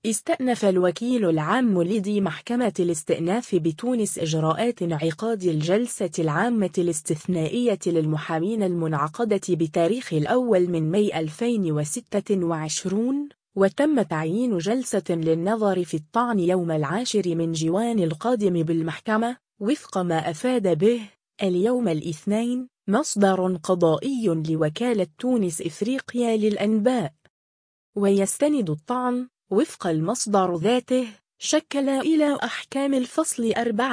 استأنف الوكيل العام لدى محكمة الاستئناف بتونس إجراءات انعقاد الجلسة العامة الاستثنائية للمحامين المنعقدة بتاريخ 1 ماي 2026، وتم تعيين جلسة للنظر في الطعن يوم 10 من جوان القادم بالمحكمة، وفق ما أفاد به اليوم الاثنين مصدر قضائي لوكالة تونس إفريقيا للأنباء. ويستند الطعن وفق المصدر ذاته شكل إلى أحكام الفصل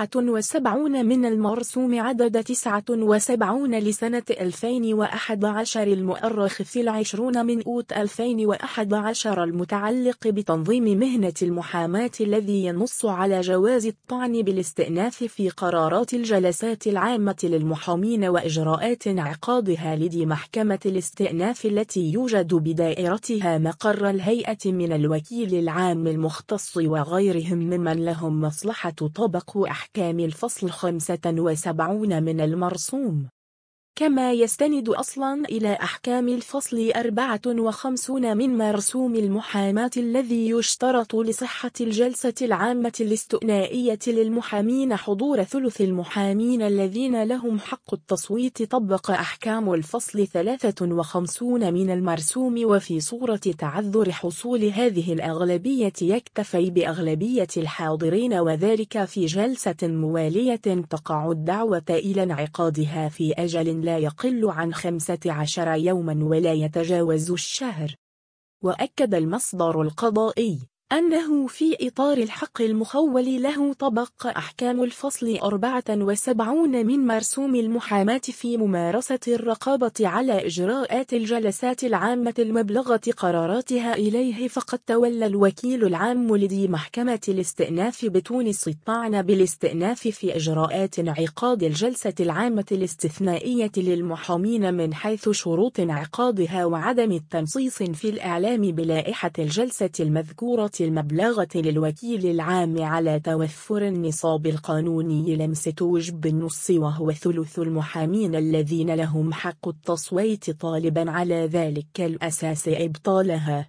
74 من المرسوم عدد 79 لسنة 2011 المؤرخ في 20 من أوت 2011 المتعلق بتنظيم مهنة المحاماة، الذي ينص على جواز الطعن بالاستئناف في قرارات الجلسات العامة للمحامين وإجراءات انعقادها لدى محكمة الاستئناف التي يوجد بدائرتها مقر الهيئة من الوكيل العام المختص وغيرهم ممن لهم مصلحة طبق أحكام الفصل 75 من المرسوم. كما يستند أصلا إلى أحكام الفصل 54 من مرسوم المحاماة، الذي يشترط لصحة الجلسة العامة الاستئنائية للمحامين حضور ثلث المحامين الذين لهم حق التصويت طبق أحكام الفصل 53 من المرسوم. وفي صورة تعذر حصول هذه الأغلبية يكتفي بأغلبية الحاضرين، وذلك في جلسة موالية تقع الدعوة إلى انعقادها في أجل لا يقل عن 15 يوما ولا يتجاوز الشهر. وأكد المصدر القضائي أنه في إطار الحق المخول له طبق أحكام الفصل 74 من مرسوم المحاماة في ممارسة الرقابة على إجراءات الجلسات العامة المبلغة قراراتها إليه، فقد تولى الوكيل العام لدى محكمة الاستئناف بتونس الطعن بالاستئناف في إجراءات انعقاد الجلسة العامة الاستثنائية للمحامين من حيث شروط انعقادها وعدم التنصيص في الإعلام بلائحة الجلسة المذكورة المبلغة للوكيل العام على توفر النصاب القانوني لمس توجب النص وهو ثلث المحامين الذين لهم حق التصويت، طالبا على ذلك الأساس إبطالها.